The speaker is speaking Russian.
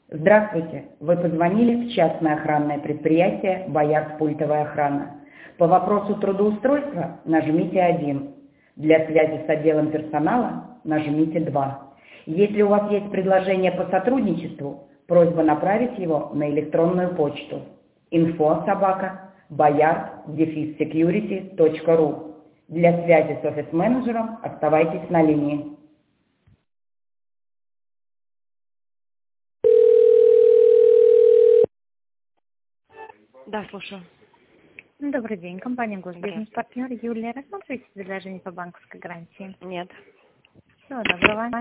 Здравствуйте! Вы позвонили в частное охранное предприятие «Боярд Пультовая охрана». По вопросу трудоустройства нажмите 1. Для связи с отделом персонала нажмите 2. Если у вас есть предложение по сотрудничеству, просьба направить его на электронную почту info@boyard-security.ru. Для связи с офис-менеджером оставайтесь на линии. Да, слушаю. Добрый день, компания Здравствуйте. «Госбизнес-партнер». Юлия, рассматриваете предложение по банковской гарантии? Нет. Всего доброго.